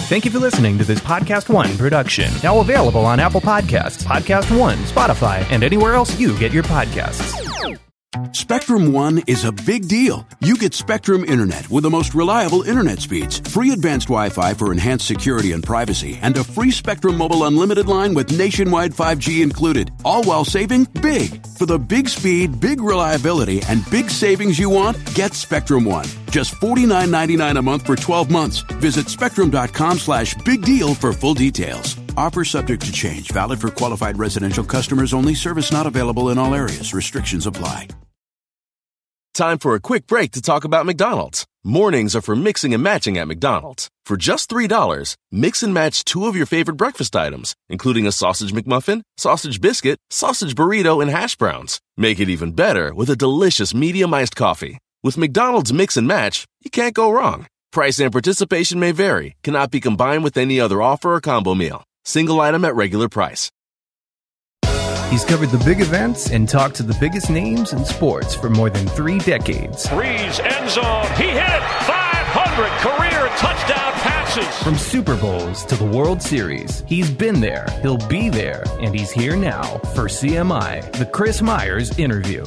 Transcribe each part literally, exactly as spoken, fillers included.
Thank you for listening to this Podcast One production. Now available on Apple Podcasts, Podcast One, Spotify, and anywhere else you get your podcasts. Spectrum One is a big deal. You get Spectrum Internet with the most reliable internet speeds, free advanced Wi-Fi for enhanced security and privacy, and a free Spectrum Mobile Unlimited line with nationwide five G included, all while saving big. For the big speed, big reliability, and big savings you want, get Spectrum One. Just forty-nine ninety-nine a month for twelve months. Visit spectrum.com slash big deal for full details. Offer subject to change. Valid for qualified residential customers only. Service not available in all areas. Restrictions apply. Time for a quick break to talk about McDonald's. Mornings are for mixing and matching at McDonald's. For just three dollars, mix and match two of your favorite breakfast items, including a sausage McMuffin, sausage biscuit, sausage burrito, and hash browns. Make it even better with a delicious medium iced coffee. With McDonald's Mix and Match, you can't go wrong. Price and participation may vary. Cannot be combined with any other offer or combo meal. Single item at regular price. He's covered the big events and talked to the biggest names in sports for more than three decades. Breeze, end zone, he hit it! five hundred career touchdown passes! From Super Bowls to the World Series, he's been there, he'll be there, and he's here now for C M I, the Chris Myers Interview.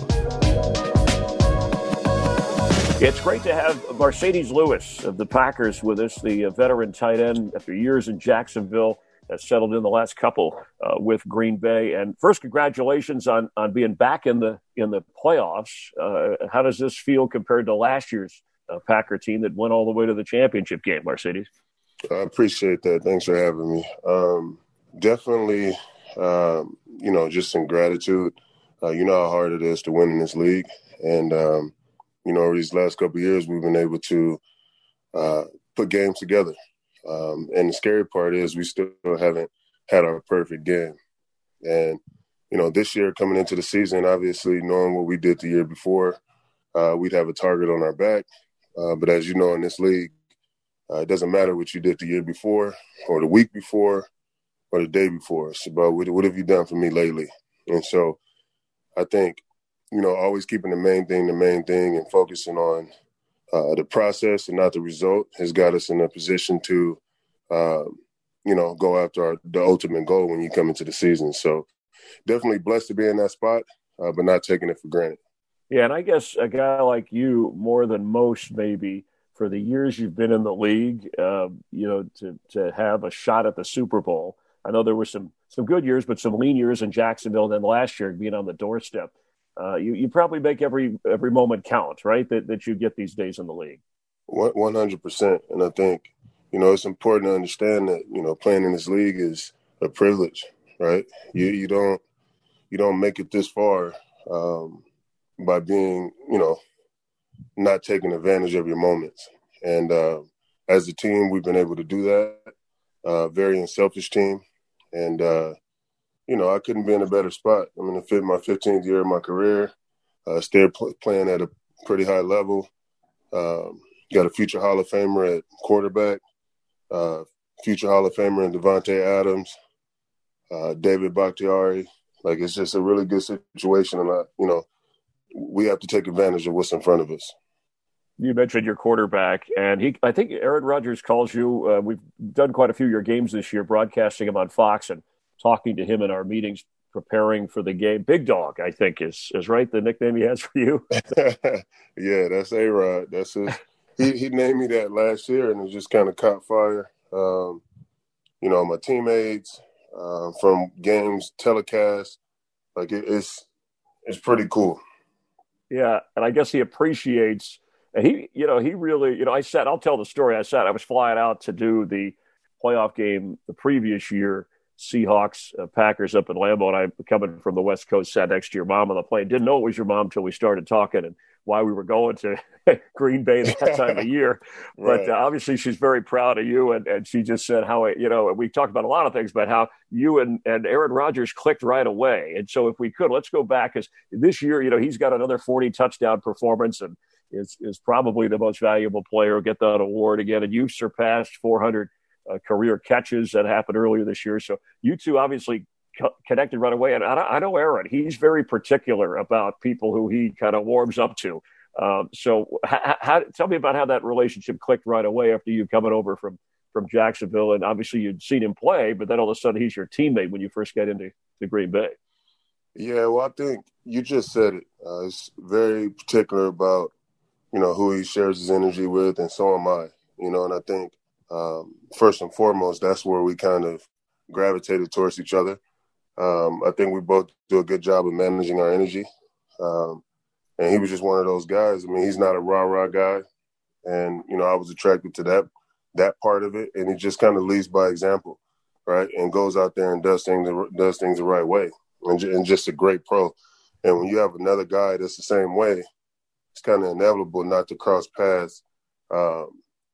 It's great to have Marcedes Lewis of the Packers with us, the veteran tight end after years in Jacksonville. Has settled in the last couple uh, with Green Bay. And first, congratulations on on being back in the in the playoffs. Uh, how does this feel compared to last year's uh, Packer team that went all the way to the championship game, Marcedes? I appreciate that. Thanks for having me. Um, definitely, um, you know, just some gratitude. Uh, you know how hard it is to win in this league. And, um, you know, over these last couple of years, we've been able to uh, put games together. Um, and the scary part is we still haven't had our perfect game. And, you know, this year coming into the season, obviously knowing what we did the year before, uh, we'd have a target on our back. Uh, but as you know, in this league, uh, it doesn't matter what you did the year before or the week before or the day before. It's about what, what have you done for me lately? And so I think, you know, always keeping the main thing the main thing and focusing on Uh, the process and not the result has got us in a position to, uh, you know, go after our, the ultimate goal when you come into the season. So definitely blessed to be in that spot, uh, but not taking it for granted. Yeah, and I guess a guy like you, more than most maybe, for the years you've been in the league, uh, you know, to to have a shot at the Super Bowl. I know there were some some good years, but some lean years in Jacksonville. Then last year being on the doorstep. Uh, you, you probably make every every moment count, right, that, that you get these days in the league. one hundred percent. And I think, you know, it's important to understand that, you know, playing in this league is a privilege, right? You you don't you don't make it this far um, by being, you know, not taking advantage of your moments. And uh, as a team, we've been able to do that. Uh, very unselfish team. And, uh, you know, I couldn't be in a better spot. I'm in the my fifteenth year of my career. Uh, still pl- playing at a pretty high level. Um, got a future Hall of Famer at quarterback. Uh, future Hall of Famer in Devontae Adams. Uh, David Bakhtiari. Like, it's just a really good situation. And, I, you know, we have to take advantage of what's in front of us. You mentioned your quarterback, and he. I think Aaron Rodgers calls you. Uh, we've done quite a few of your games this year, broadcasting him on Fox and talking to him in our meetings, preparing for the game. Big Dog, I think, is is right, the nickname he has for you? Yeah, that's A-Rod. That's his. He, he named me that last year, and it just kind of caught fire. Um, you know, my teammates, uh, from games, telecast, like it, it's it's pretty cool. Yeah, and I guess he appreciates – and he, you know, he really – you know, I sat – I'll tell the story. I sat – I was flying out to do the playoff game the previous year, Seahawks, uh, Packers up in Lambeau, and I, coming from the West Coast, sat next to your mom on the plane. Didn't know it was your mom until we started talking and why we were going to Green Bay that time of year. But right. uh, obviously she's very proud of you, and, and she just said how, you know, we talked about a lot of things, but how you and, and Aaron Rodgers clicked right away. And so if we could, let's go back, because this year, you know, he's got another forty touchdown performance and is, is probably the most valuable player. Get that award again. And you've surpassed four hundred Uh, career catches that happened earlier this year. So you two obviously co- connected right away. And I, I know Aaron, he's very particular about people who he kind of warms up to. Um, so how, how, tell me about how that relationship clicked right away after you coming over from from Jacksonville, and obviously you'd seen him play, but then all of a sudden he's your teammate when you first get into the Green Bay. Yeah, well, I think you just said it. Uh, it's very particular about, you know, who he shares his energy with, and so am I. You know, and I think um, first and foremost, that's where we kind of gravitated towards each other. Um, I think we both do a good job of managing our energy. Um, and he was just one of those guys. I mean, he's not a rah-rah guy. And, you know, I was attracted to that that part of it. And he just kind of leads by example, right, and goes out there and does things does things the right way, and, and just a great pro. And when you have another guy that's the same way, it's kind of inevitable not to cross paths, um,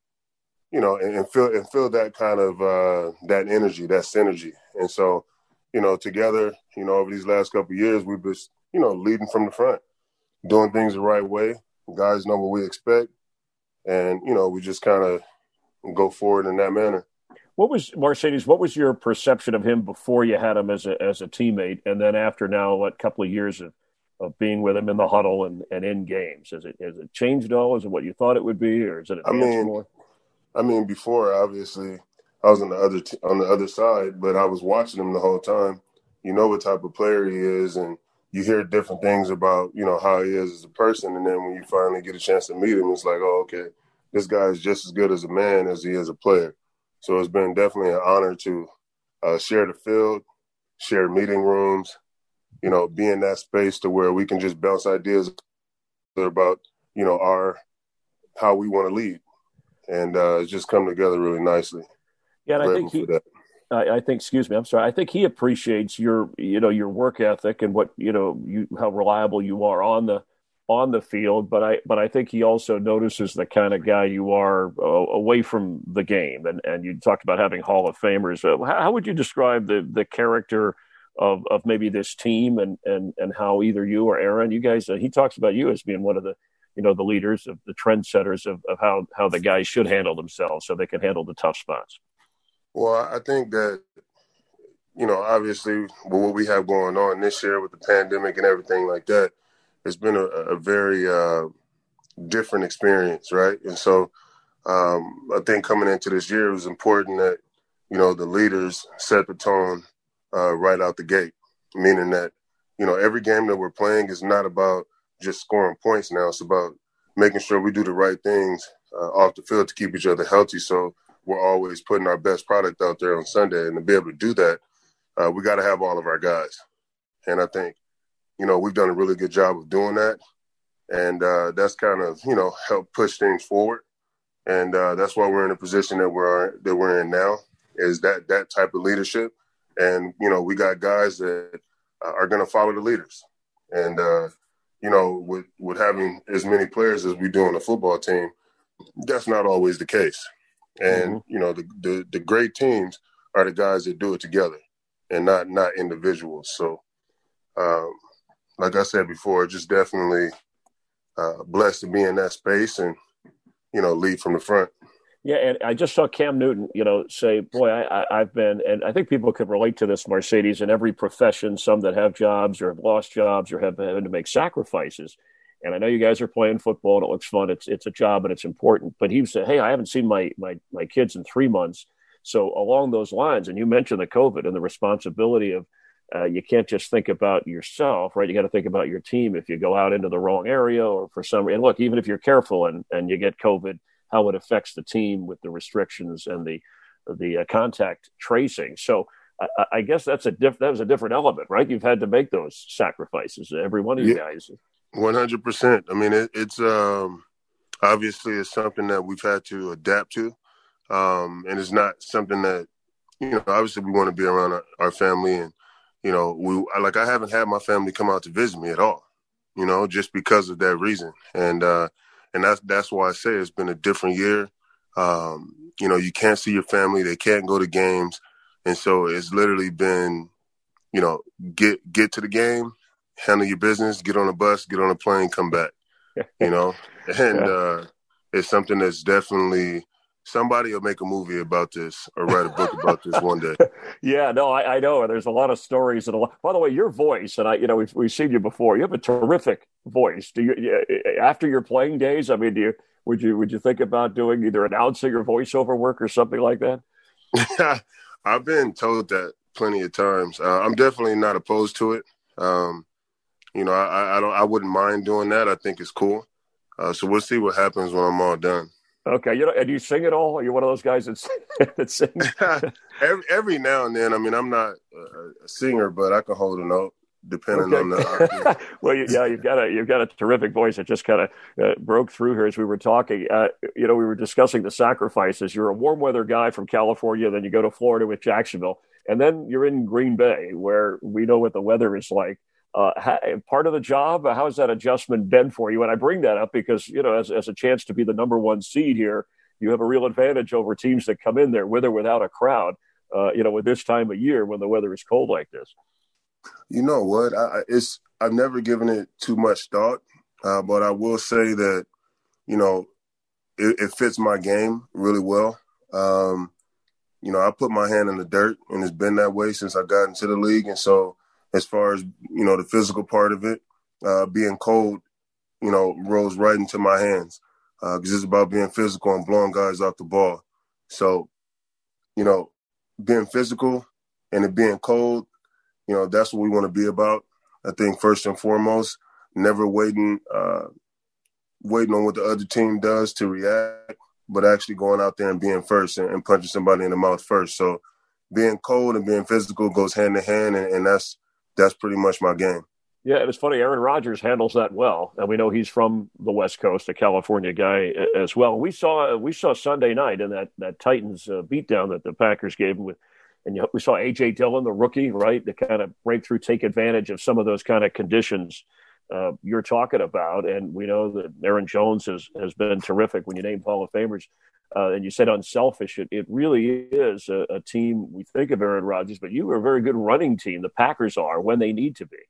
you know, and, and feel and feel that kind of uh, that energy, that synergy. And so, you know, together, you know, over these last couple of years, we've been, you know, leading from the front, doing things the right way. Guys know what we expect. And, you know, we just kind of go forward in that manner. What was, Marcedes, what was your perception of him before you had him as a as a teammate, and then after now, what couple of years of, of being with him in the huddle and, and in games? Has it has it changed at all? Is it what you thought it would be, or is it advanced I mean, more? I mean, before, obviously, I was on the other t- on the other side, but I was watching him the whole time. You know what type of player he is, and you hear different things about, you know, how he is as a person, and then when you finally get a chance to meet him, it's like, oh, okay, this guy is just as good as a man as he is a player. So it's been definitely an honor to uh, share the field, share meeting rooms, you know, be in that space to where we can just bounce ideas about, you know, our how we want to lead. And uh, it's just come together really nicely. Yeah, and I think he, I, I think, excuse me, I'm sorry. I think he appreciates your, you know, your work ethic and what, you know, you how reliable you are on the on the field. But I, but I think he also notices the kind of guy you are uh, away from the game. And and you talked about having Hall of Famers. Uh, how, how would you describe the the character of of maybe this team, and and and how either you or Aaron, you guys, uh, he talks about you as being one of the, you know, the leaders of the trendsetters of, of how, how the guys should handle themselves so they can handle the tough spots. Well, I think that, you know, obviously with what we have going on this year with the pandemic and everything like that, it's been a, a very uh, different experience, right? And so um, I think coming into this year, it was important that, you know, the leaders set the tone uh, right out the gate, meaning that, you know, every game that we're playing is not about just scoring points now. It's about making sure we do the right things uh, off the field to keep each other healthy. So we're always putting our best product out there on Sunday. And to be able to do that, uh, we got to have all of our guys. And I think, you know, we've done a really good job of doing that. And uh, that's kind of, you know, helped push things forward. And uh, that's why we're in the position that we're that we're in now, is that that type of leadership. And, you know, we got guys that are going to follow the leaders. And, uh, you know, with, with having as many players as we do on a football team, that's not always the case. And, mm-hmm. you know, the, the, the great teams are the guys that do it together and not not individuals. So, um, like I said before, just definitely uh, blessed to be in that space and, you know, lead from the front. Yeah, and I just saw Cam Newton, you know, say, boy, I, I, I've been, and I think people could relate to this, Marcedes, in every profession, some that have jobs or have lost jobs or have had to make sacrifices. And I know you guys are playing football and it looks fun. It's it's a job and it's important. But he said, hey, I haven't seen my my my kids in three months. So along those lines, and you mentioned the COVID and the responsibility of uh, you can't just think about yourself, right? You got to think about your team if you go out into the wrong area or for some reason. Look, even if you're careful and, and you get COVID, how it affects the team with the restrictions and the the uh, contact tracing. So I, I guess that's a diff- that was a different element, right? You've had to make those sacrifices, every one of you yeah. guys. one hundred percent. I mean, it, it's um, obviously it's something that we've had to adapt to. Um, and it's not something that, you know, obviously we want to be around our, our family. And, you know, we like I haven't had my family come out to visit me at all, you know, just because of that reason. And uh, and that's that's why I say it's been a different year. Um, you know, you can't see your family. They can't go to games. And so it's literally been, you know, get get to the game, handle your business, get on a bus, get on a plane, come back, you know. And uh, it's something that's definitely – somebody will make a movie about this or write a book about this one day. Yeah, no, I, I know. There's a lot of stories. And a lot, by the way, your voice, and I, you know, we've, we've seen you before. You have a terrific voice. Do you, after your playing days, I mean, do you, would you would you think about doing either announcing or voiceover work or something like that? I've been told that plenty of times. Uh, I'm definitely not opposed to it. Um, you know, I, I don't. I wouldn't mind doing that. I think it's cool. Uh, so we'll see what happens when I'm all done. Okay, you know, and you sing it all? Are you one of those guys that, that sings? every, every now and then. I mean, I'm not a singer, but I can hold a note depending okay. on the. well, you, yeah, you've got a you've got a terrific voice. It just kind of uh, broke through here as we were talking. Uh, you know, we were discussing the sacrifices. You're a warm weather guy from California, then you go to Florida with Jacksonville, and then you're in Green Bay, where we know what the weather is like. Uh, part of the job, how has that adjustment been for you? And I bring that up because, you know, as, as a chance to be the number one seed here, you have a real advantage over teams that come in there with or without a crowd, uh, you know, with this time of year when the weather is cold like this. You know what? I, it's I've never given it too much thought, uh, but I will say that, you know, it, it fits my game really well. Um, you know, I put my hand in the dirt, and it's been that way since I got into the league. And so as far as, you know, the physical part of it, uh, being cold, you know, rolls right into my hands because uh, it's about being physical and blowing guys off the ball. So, you know, being physical and it being cold, you know, that's what we want to be about. I think first and foremost, never waiting, uh, waiting on what the other team does to react, but actually going out there and being first and, and punching somebody in the mouth first. So being cold and being physical goes hand in hand, and, and that's that's pretty much my game. Yeah, and it's funny, Aaron Rodgers handles that well. And we know he's from the West Coast, a California guy as well. We saw we saw Sunday night in that, that Titans uh, beatdown that the Packers gave him with, and you know, we saw A J Dillon, the rookie, right, to kind of break through, take advantage of some of those kind of conditions uh, you're talking about. And we know that Aaron Jones has, has been terrific when you name Hall of Famers. Uh, and you said unselfish. It, it really is a, a team. We think of Aaron Rodgers, but you are a very good running team. The Packers are when they need to be.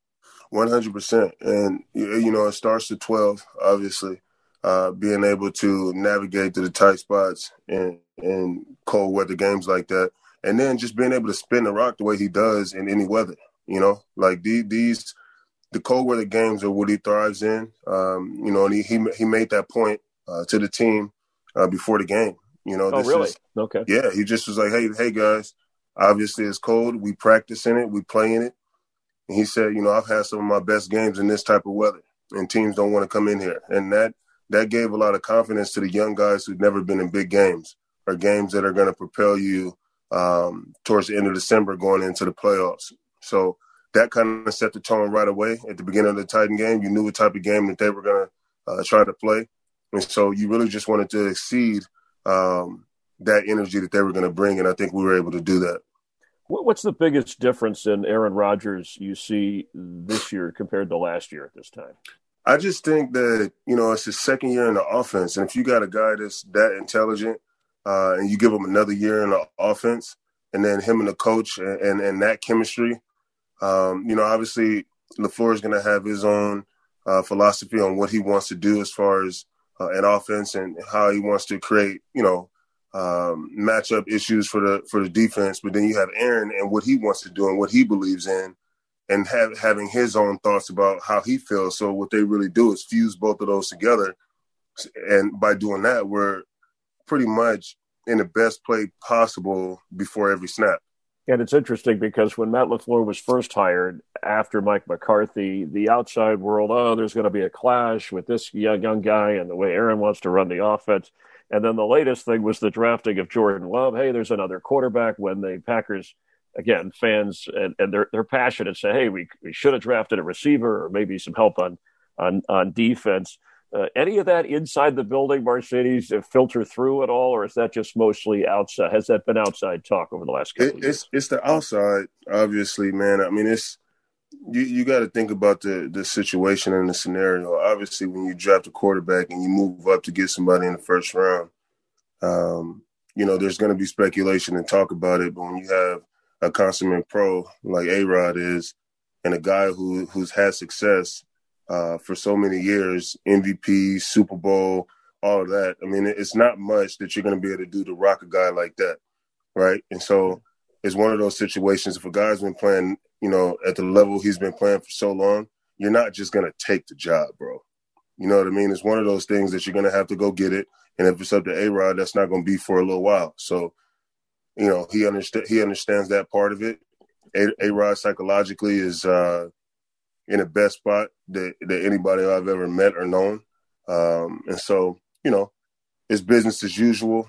one hundred percent. And, you know, it starts at twelve, obviously, uh, being able to navigate to the tight spots in, in cold weather games like that. And then just being able to spin the rock the way he does in any weather, you know, like the, these, the cold weather games are what he thrives in. Um, you know, and he, he, he made that point uh, to the team uh, before the game. You know, oh, this really? is, okay. Yeah. He just was like, Hey, Hey guys, obviously it's cold. We practice in it. We play in it. And he said, you know, I've had some of my best games in this type of weather, and teams don't want to come in here. And that that gave a lot of confidence to the young guys who've never been in big games or games that are going to propel you um, towards the end of December going into the playoffs. So that kind of set the tone right away at the beginning of the Titan game. You knew what type of game that they were going to uh, try to play. And so you really just wanted to exceed um, that energy that they were going to bring, and I think we were able to do that. What's the biggest difference in Aaron Rodgers you see this year compared to last year at this time? I just think that, you know, it's his second year in the offense. And if you got a guy that's that intelligent uh, and you give him another year in the offense, and then him and the coach and, and, and that chemistry, um, you know, obviously LaFleur is going to have his own uh, philosophy on what he wants to do as far as uh, an offense and how he wants to create, you know, um, matchup issues for the for the defense. But then you have Aaron and what he wants to do and what he believes in, and have, having his own thoughts about how he feels. So what they really do is fuse both of those together. And by doing that, we're pretty much in the best play possible before every snap. And it's interesting because when Matt LaFleur was first hired after Mike McCarthy, the outside world, oh, there's going to be a clash with this young, young guy and the way Aaron wants to run the offense. And then the latest thing was the drafting of Jordan Love. Hey, there's another quarterback. When the Packers, again, fans, and, and they're they're passionate, say, hey, we, we should have drafted a receiver or maybe some help on on, on defense. Uh, any of that inside the building, Mercedes, uh, filter through at all, or is that just mostly outside? Has that been outside talk over the last couple it, of years? It's, it's the outside, obviously, man. I mean, it's you, you got to think about the, the situation and the scenario. Obviously, when you draft a quarterback and you move up to get somebody in the first round, um, you know, there's going to be speculation and talk about it. But when you have a consummate pro like A-Rod is, and a guy who who's had success uh, for so many years, M V P, Super Bowl, all of that, I mean, it's not much that you're going to be able to do to rock a guy like that, right? And so it's one of those situations. If a guy's been playing, you know, at the level he's been playing for so long, you're not just going to take the job, bro. You know what I mean? It's one of those things that you're going to have to go get it. And if it's up to A-Rod, that's not going to be for a little while. So, you know, he understand he understands that part of it. A- A-Rod psychologically is uh, in the best spot that, that anybody I've ever met or known. Um, and so, you know, it's business as usual.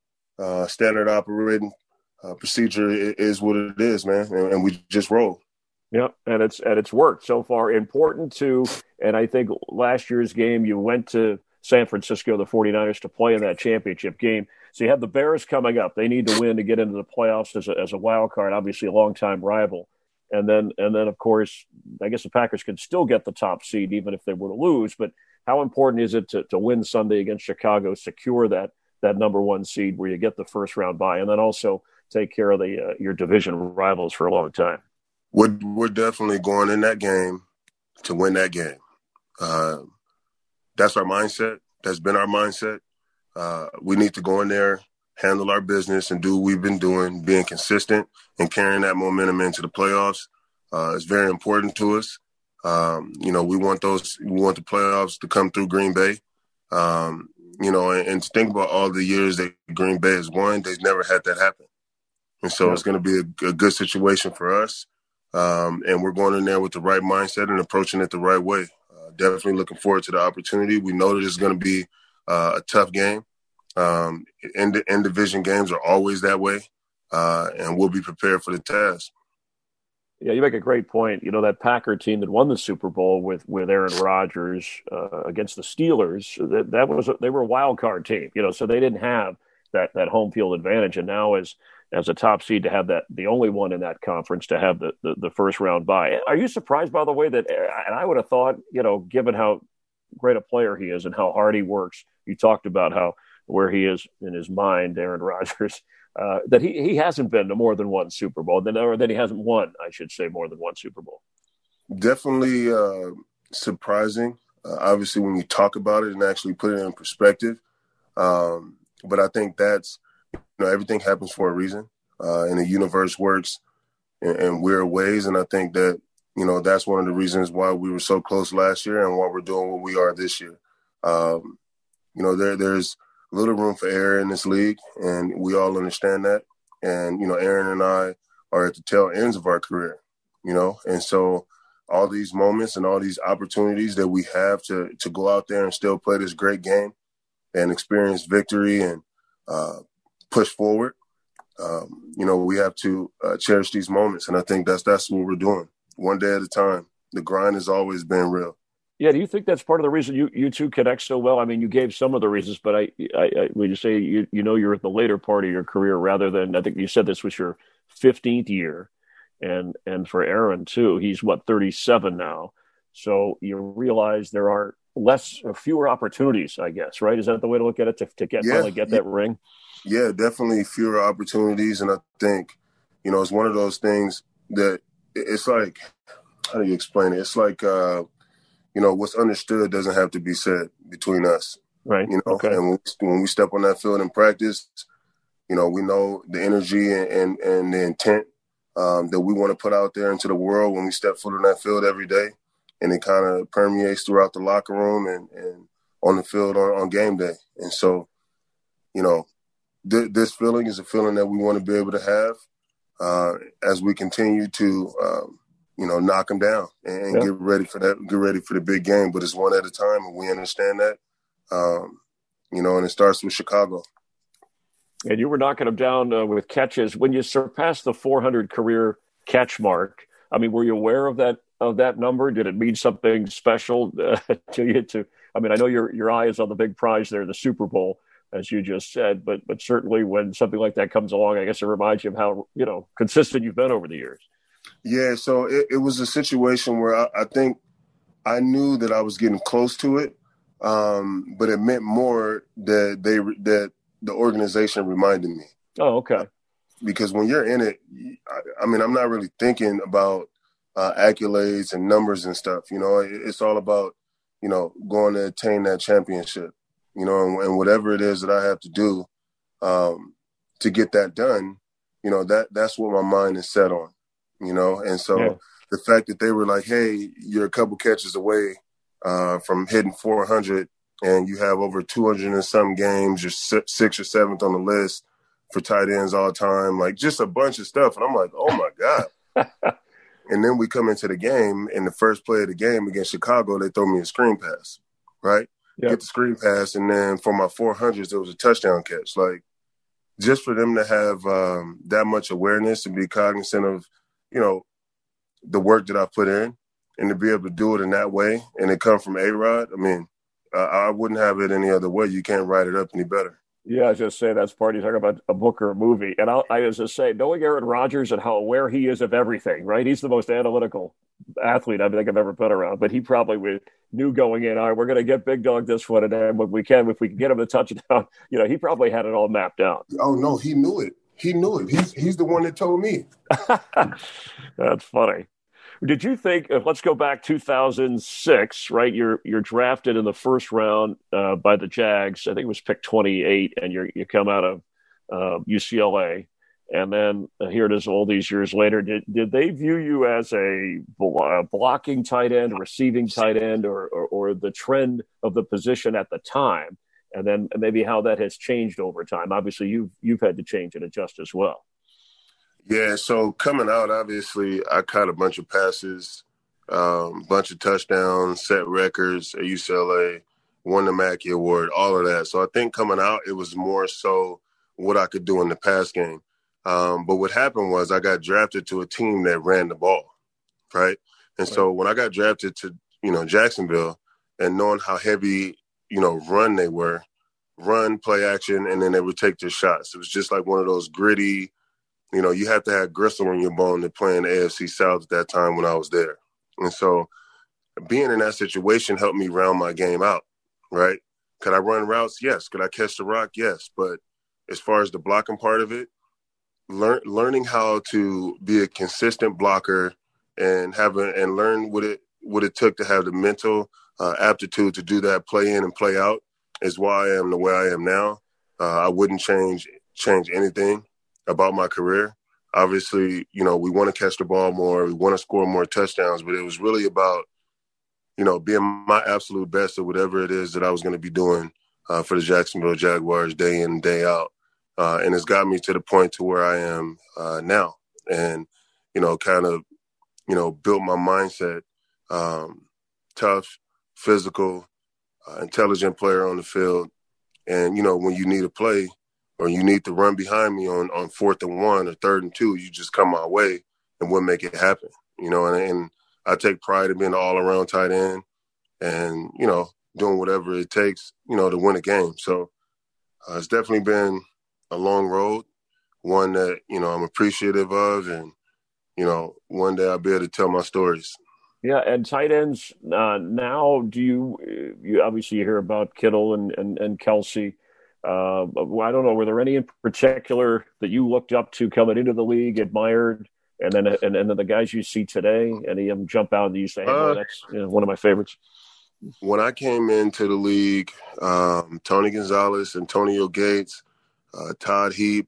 Uh, standard operating uh, procedure is what it is, man. And, and we just roll. Yeah, and it's and it's worked so far. Important to, and I think last year's game, you went to San Francisco, the 49ers, to play in that championship game. So you have the Bears coming up. They need to win to get into the playoffs as a, as a wild card, obviously a longtime rival. And then, and then, of course, I guess the Packers can still get the top seed even if they were to lose. But how important is it to, to win Sunday against Chicago, secure that that number one seed where you get the first round bye, and then also take care of the uh, your division rivals for a long time? We're, we're definitely going in that game to win that game. Uh, that's our mindset. That's been our mindset. Uh, we need to go in there, handle our business, and do what we've been doing, being consistent and carrying that momentum into the playoffs. Uh, it's very important to us. Um, you know, we want those, we want the playoffs to come through Green Bay. Um, you know, and, and to think about all the years that Green Bay has won, they've never had that happen. And so yeah. It's going to be a, a good situation for us. Um, and we're going in there with the right mindset and approaching it the right way. Uh, definitely looking forward to the opportunity. We know that it's going to be uh, a tough game. Um, end, end division games are always that way, uh, and we'll be prepared for the task. Yeah, you make a great point. You know, that Packer team that won the Super Bowl with, with Aaron Rodgers uh, against the Steelers, that, that was a, they were a wild card team, you know, so they didn't have that, that home field advantage. And now as as a top seed to have that, the only one in that conference to have the, the, the first round bye. Are you surprised, by the way, that, and I would have thought, you know, given how great a player he is and how hard he works, you talked about how, where he is in his mind, Aaron Rodgers, uh, that he, he hasn't been to more than one Super Bowl, then, or that he hasn't won, I should say, more than one Super Bowl. Definitely uh, surprising, uh, obviously, when you talk about it and actually put it in perspective. Um, but I think that's, you know, everything happens for a reason, uh, and the universe works in, in weird ways. And I think that, you know, that's one of the reasons why we were so close last year and why we're doing what we are this year. Um, you know, there there's little room for error in this league, and we all understand that. And, you know, Aaron and I are at the tail ends of our career, you know, and so all these moments and all these opportunities that we have to to go out there and still play this great game and experience victory and uh, push forward. Um, you know, we have to uh, cherish these moments. And I think that's, that's what we're doing one day at a time. The grind has always been real. Yeah. Do you think that's part of the reason you, you two connect so well? I mean, you gave some of the reasons, but I, I, I would you say, you, you know, you're at the later part of your career rather than, I think you said this was your fifteenth year, and, and for Aaron too, he's what, thirty-seven now. So you realize there are less or fewer opportunities, I guess, right? Is that the way to look at it, to, to get, yeah, finally get yeah. that ring? Yeah, definitely fewer opportunities. And I think, you know, it's one of those things that it's like, how do you explain it? It's like, uh, you know, what's understood doesn't have to be said between us. Right. You know, okay. and when, when we step on that field in practice, you know, we know the energy and, and, and the intent um, that we want to put out there into the world when we step foot on that field every day. And it kind of permeates throughout the locker room and, and on the field on, on game day. And so, you know, th- this feeling is a feeling that we want to be able to have uh, as we continue to, um, you know, knock them down and, and yeah. get ready for that, get ready for the big game. But it's one at a time, and we understand that, um, you know, and it starts with Chicago. And you were knocking them down uh, with catches. When you surpassed the four hundred career catch mark, I mean, were you aware of that of that number? Did it mean something special uh, to you? To I mean, I know your your eye is on the big prize there, the Super Bowl, as you just said, but but certainly when something like that comes along, I guess it reminds you of how, you know, consistent you've been over the years. Yeah, so it, it was a situation where I, I think I knew that I was getting close to it, um, but it meant more that they that the organization reminded me. Oh, okay. Because when you're in it, I, I mean, I'm not really thinking about uh, accolades and numbers and stuff. You know, it, it's all about, you know, going to attain that championship. You know, and, and whatever it is that I have to do um, to get that done, you know, that that's what my mind is set on. You know, and so yeah. the fact that they were like, "Hey, you're a couple catches away uh, from hitting four hundred, and you have over two hundred and some games. You're sixth or seventh on the list for tight ends all time, like just a bunch of stuff. And I'm like, oh my God. And then we come into the game, and the first play of the game against Chicago, they throw me a screen pass, right? Yep. Get the screen pass, and then for my four hundreds, it was a touchdown catch. Like, just for them to have um, that much awareness and be cognizant of, you know, the work that I put in, and to be able to do it in that way, and it come from A-Rod, I mean, uh, I wouldn't have it any other way. You can't write it up any better. Yeah, I was just saying that's part. You talk about a book or a movie, and I'll, I was just say, knowing Aaron Rodgers and how aware he is of everything, right? He's the most analytical athlete I think I've ever been around. But he probably knew going in, all right, we're going to get Big Dog this one, and then when we can, if we can get him a touchdown, you know, he probably had it all mapped out. Oh no, he knew it. He knew it. He's he's the one that told me. That's funny. Did you think, let's go back two thousand six, right? You're you're drafted in the first round uh, by the Jags. I think it was pick twenty-eight, and you you come out of uh, U C L A. And then uh, here it is all these years later. Did did they view you as a blo- blocking tight end, a receiving tight end, or, or or the trend of the position at the time? And then maybe how that has changed over time. Obviously, you've, you've had to change and adjust as well. Yeah, so coming out, obviously, I caught a bunch of passes, a um, bunch of touchdowns, set records at U C L A, won the Mackey Award, all of that. So I think coming out, it was more so what I could do in the pass game. Um, but what happened was I got drafted to a team that ran the ball, right? And so when I got drafted to, you know, Jacksonville, and knowing how heavy, you know, run they were, run, play action, and then they would take their shots. It was just like one of those gritty, you know, you have to have gristle in your bone to play in the A F C South at that time when I was there. And so being in that situation helped me round my game out, right? Could I run routes? Yes. Could I catch the rock? Yes. But as far as the blocking part of it, learn, learning how to be a consistent blocker and have a, and learn what it what it took to have the mental uh, aptitude to do that play in and play out is why I am the way I am now. Uh, I wouldn't change change anything about my career. Obviously, you know, we want to catch the ball more. We want to score more touchdowns, but it was really about, you know, being my absolute best at whatever it is that I was going to be doing uh, for the Jacksonville Jaguars day in and day out. Uh, and it's got me to the point to where I am uh, now and, you know, kind of, you know, built my mindset, um, tough, physical, uh, intelligent player on the field. And, you know, when you need a play, or you need to run behind me on, on fourth and one or third and two, you just come my way and we'll make it happen. You know, and, and I take pride in being an all-around tight end and, you know, doing whatever it takes, you know, to win a game. So uh, it's definitely been a long road, one that, you know, I'm appreciative of, and, you know, one day I'll be able to tell my stories. Yeah, and tight ends uh, now, do you, you obviously you hear about Kittle and, and, and Kelsey. Uh, I don't know. Were there any in particular that you looked up to coming into the league, admired, and then and, and then the guys you see today? Any of them jump out and you say, hey, boy, that's you know, one of my favorites? When I came into the league, um, Tony Gonzalez, Antonio Gates, uh, Todd Heap,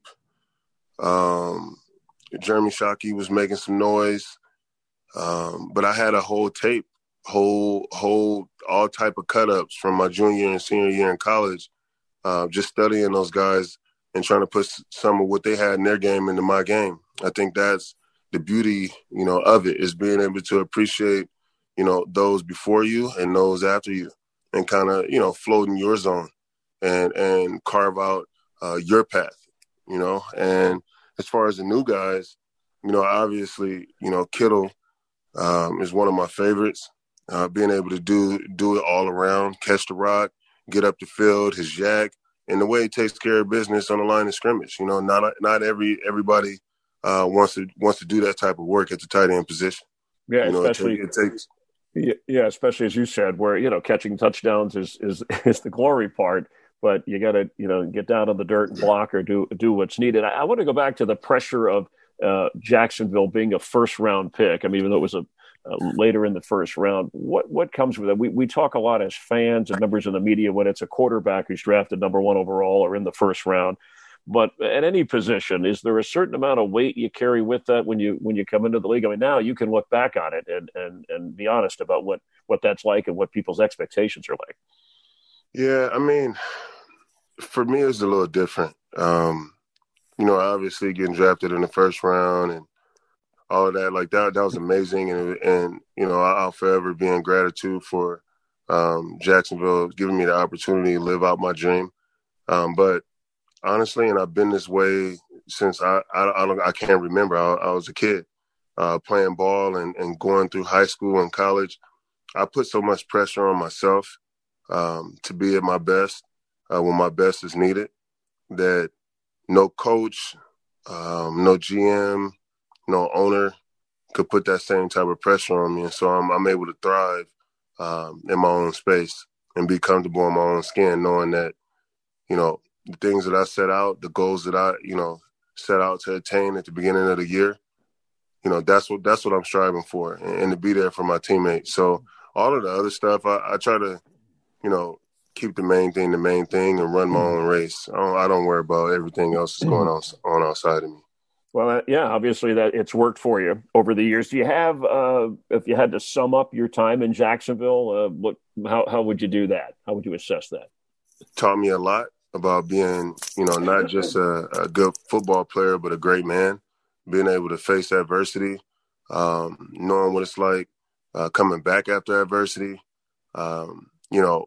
um, Jeremy Shockey was making some noise, um, but I had a whole tape, whole whole all type of cut-ups from my junior and senior year in college. Uh, just studying those guys and trying to put some of what they had in their game into my game. I think that's the beauty, you know, of it, is being able to appreciate, you know, those before you and those after you, and kind of, you know, float in your zone and and carve out uh, your path, you know. And as far as the new guys, you know, obviously, you know, Kittle um, is one of my favorites. Uh, being able to do do it all around, catch the rock, get up the field, his yak, and the way he takes care of business on the line of scrimmage. You know, not not every everybody uh, wants to wants to do that type of work at the tight end position. Yeah, you know, especially it, it takes. Yeah, especially as you said, where you know catching touchdowns is is is the glory part, but you got to you know get down on the dirt and block or do do what's needed. I, I want to go back to the pressure of uh, Jacksonville being a first round pick. I mean, even though it was a Uh, later in the first round, what what comes with it? We we talk a lot as fans and members of the media when it's a quarterback who's drafted number one overall or in the first round. But at any position, is there a certain amount of weight you carry with that when you when you come into the league? I mean, now you can look back on it and and, and be honest about what, what that's like and what people's expectations are like. Yeah, I mean, for me, it's a little different. Um, you know, obviously getting drafted in the first round and all of that, like that, that was amazing. And, and you know, I'll forever be in gratitude for um, Jacksonville giving me the opportunity to live out my dream. Um, but honestly, and I've been this way since I I, I, don't, I can't remember. I, I was a kid uh, playing ball and, and going through high school and college. I put so much pressure on myself um, to be at my best uh, when my best is needed that no coach, um, no G M, no owner could put that same type of pressure on me. And so I'm, I'm able to thrive um, in my own space and be comfortable in my own skin, knowing that, you know, the things that I set out, the goals that I, you know, set out to attain at the beginning of the year, you know, that's what that's what I'm striving for, and, and to be there for my teammates. So all of the other stuff, I, I try to, you know, keep the main thing the main thing and run my own race. I don't, I don't worry about everything else that's going on, on outside of me. Well, uh, yeah, obviously that it's worked for you over the years. Do you have, uh, if you had to sum up your time in Jacksonville, uh, what, how, how would you do that? How would you assess that? It taught me a lot about being, you know, not just a, a good football player, but a great man, being able to face adversity, um, knowing what it's like uh, coming back after adversity, um, you know,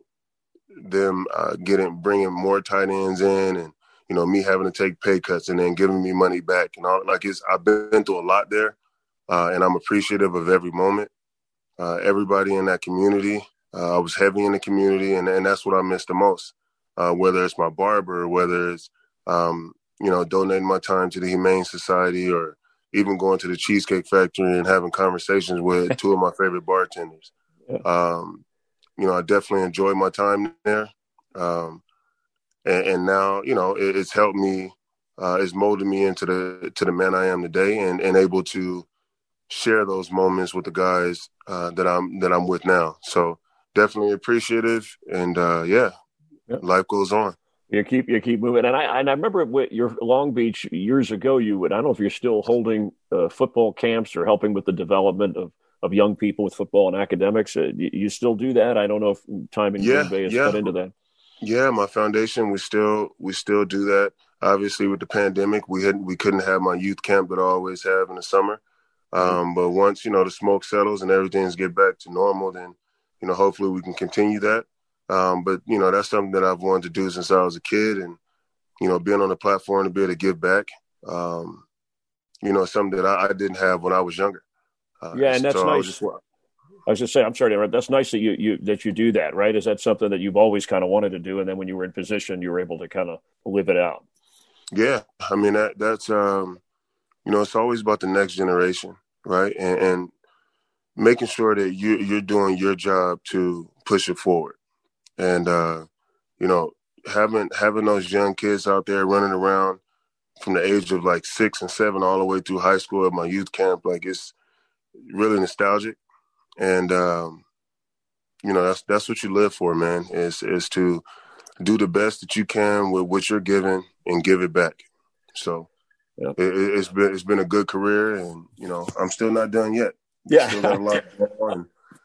them uh, getting, bringing more tight ends in and, you know, me having to take pay cuts and then giving me money back and all. Like, it's, I've been through a lot there, uh, and I'm appreciative of every moment. Uh, everybody in that community, uh, I was heavy in the community, and, and that's what I miss the most. Uh, whether it's my barber, whether it's, um, you know, donating my time to the Humane Society, or even going to the Cheesecake Factory and having conversations with two of my favorite bartenders. Um, you know, I definitely enjoyed my time there. Um, And, and now, you know, it, it's helped me, uh, it's molded me into the to the man I am today, and, and able to share those moments with the guys uh, that I'm that I'm with now. So definitely appreciative, and uh, yeah, yeah, life goes on. You keep you keep moving, and I and I remember with your Long Beach years ago. You would I don't know if you're still holding uh, football camps or helping with the development of, of young people with football and academics. Uh, you, you still do that? I don't know if time in yeah, Green Bay has yeah. cut into that. Yeah, my foundation, we still we still do that. Obviously, with the pandemic, we hadn't we couldn't have my youth camp that I always have in the summer. Um, but once, you know, the smoke settles and everything's get back to normal, then, you know, hopefully we can continue that. Um, but, you know, that's something that I've wanted to do since I was a kid, and, you know, being on the platform to be able to give back, um, you know, something that I, I didn't have when I was younger. Uh, yeah, and that's so nice. I was just, I was just saying, I'm sorry to interrupt. That's nice that you, you that you do that, right? Is that something that you've always kind of wanted to do, and then when you were in position, you were able to kind of live it out? Yeah, I mean that that's um, you know, it's always about the next generation, right? And, and making sure that you you're doing your job to push it forward, and uh, you know, having having those young kids out there running around from the age of like six and seven all the way through high school at my youth camp, like, it's really nostalgic. And, um, you know, that's that's what you live for, man, is is to do the best that you can with what you're given and give it back. So yeah. it, it's been it's been a good career, and, you know, I'm still not done yet. Yeah. Still got a lot going on.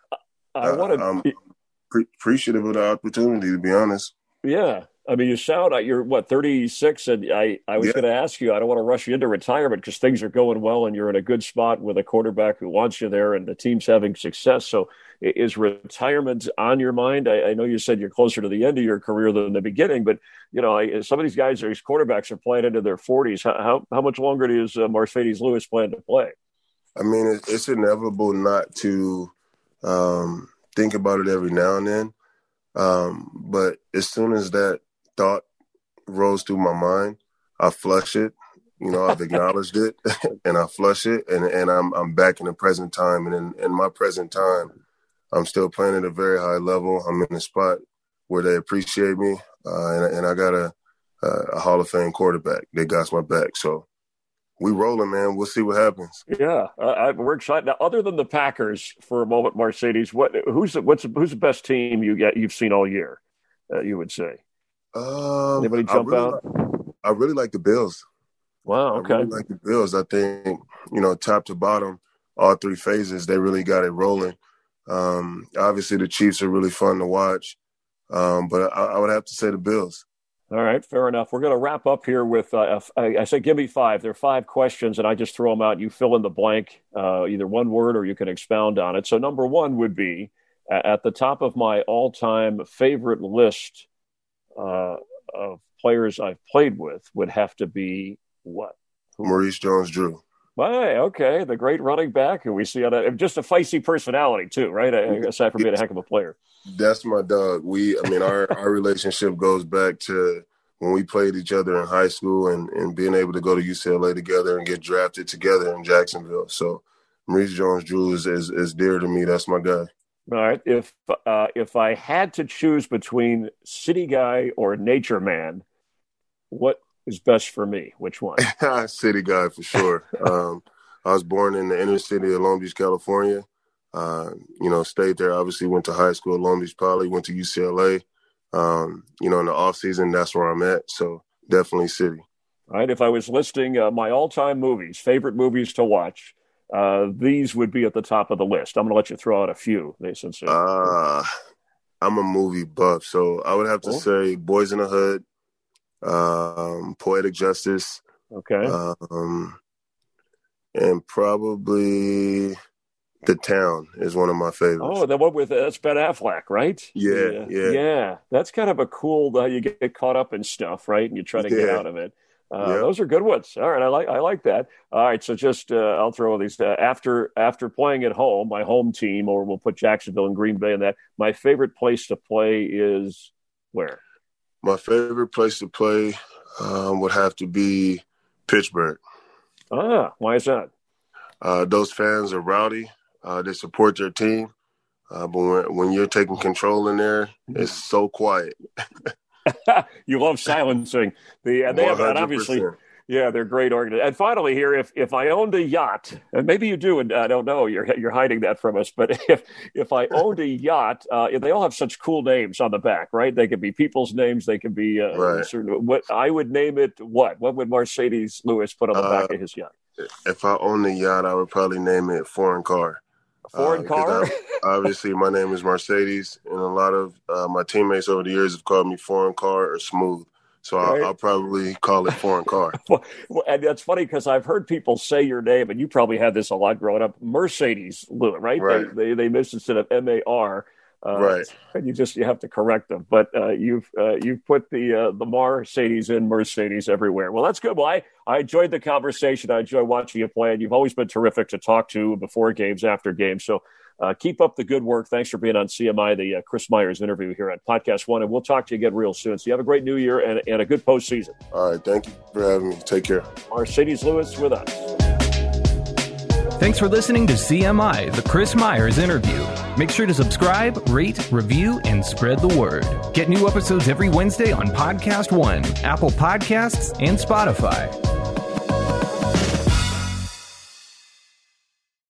I want to. I'm pre- appreciative of the opportunity, to be honest. Yeah. I mean, you sound like you're, what, thirty-six? And I, I was yeah. going to ask you, I don't want to rush you into retirement because things are going well and you're in a good spot with a quarterback who wants you there and the team's having success. So is retirement on your mind? I, I know you said you're closer to the end of your career than the beginning, but, you know, I, some of these guys, these quarterbacks are playing into their forties. How how, how much longer does uh, Marcedes Lewis plan to play? I mean, it's, it's inevitable not to um, think about it every now and then. Um, but as soon as that thought rose through my mind, I flush it. You know, I've acknowledged it, and I flush it, and, and I'm I'm back in the present time. And in, in my present time, I'm still playing at a very high level. I'm in a spot where they appreciate me, uh, and, and I got a, a Hall of Fame quarterback that got my back. So we rolling, man. We'll see what happens. Yeah, uh, we're excited. Now, other than the Packers, for a moment, Marcedes, what who's the, what's who's the best team you get you've seen all year? Uh, you would say. Um, Anybody jump I really out? Like, I really like the Bills. Wow, okay. I really like the Bills. I think, you know, top to bottom, all three phases, they really got it rolling. Um, obviously, the Chiefs are really fun to watch, um, but I, I would have to say the Bills. All right, fair enough. We're going to wrap up here with, uh, I, I say give me five. There are five questions, and I just throw them out. You fill in the blank, uh, either one word or you can expound on it. So number one would be, at the top of my all-time favorite list uh, of players I've played with would have to be what? Who? Maurice Jones-Drew. Hey, okay, the great running back who we see on a, just a feisty personality too, right? Aside from being a heck of a player. That's my dog. We, I mean, our, our relationship goes back to when we played each other in high school and, and being able to go to U C L A together and get drafted together in Jacksonville. So Maurice Jones-Drew is, is, is dear to me. That's my guy. All right. If uh, if I had to choose between City Guy or Nature Man, what is best for me? Which one? City Guy for sure. um, I was born in the inner city of Long Beach, California. Uh, you know, stayed there. Obviously, went to high school at Long Beach Poly. Went to U C L A. Um, you know, in the off season, that's where I'm at. So definitely City. All right. If I was listing uh, my all-time movies, favorite movies to watch, uh, these would be at the top of the list. I'm going to let you throw out a few. Since uh, uh, I'm a movie buff, so I would have to oh. say Boys in the Hood. Um, Poetic Justice, okay, um, and probably The Town is one of my favorites. Oh, the one with uh, that's Ben Affleck, right? Yeah, yeah, yeah, yeah. That's kind of a cool. Uh, you get caught up in stuff, right? And you try to yeah. get out of it. Uh, yep. Those are good ones. All right, I like I like that. All right, so just uh, I'll throw these uh, after after playing at home, my home team, or we'll put Jacksonville and Green Bay in that. My favorite place to play is where? My favorite place to play um, would have to be Pittsburgh. Ah, why is that? Uh, those fans are rowdy. Uh, they support their team. Uh, but when, when you're taking control in there, it's so quiet. You love silencing. The, and they have that, obviously. Yeah, they're great organized. And finally here, if if I owned a yacht, and maybe you do, and I don't know, you're you're hiding that from us, but if if I owned a yacht, uh, they all have such cool names on the back, right? They could be people's names. They could be uh, right. certain. What I would name it, what? What would Mercedes Lewis put on the back uh, of his yacht? If I owned a yacht, I would probably name it Foreign Car. Foreign uh, car? I, obviously, my name is Mercedes, and a lot of uh, my teammates over the years have called me Foreign Car or Smooth. So right. I'll, I'll probably call it Foreign Car. well, and that's funny because I've heard people say your name, and you probably had this a lot growing up, Mercedes Lewis, right? Right. They, they, they miss instead of M A R. Uh, right. And you just you have to correct them. But uh, you've uh, you've put the uh, the Mercedes in Mercedes everywhere. Well, that's good. Well, I, I enjoyed the conversation. I enjoy watching you play, and you've always been terrific to talk to before games, after games. So uh, keep up the good work. Thanks for being on C M I, the uh, Chris Myers interview here on Podcast One, and we'll talk to you again real soon. So you have a great New Year and, and a good postseason. All right. Thank you for having me. Take care. Mercedes Lewis with us. Thanks for listening to C M I, the Chris Myers interview. Make sure to subscribe, rate, review, and spread the word. Get new episodes every Wednesday on Podcast One, Apple Podcasts, and Spotify.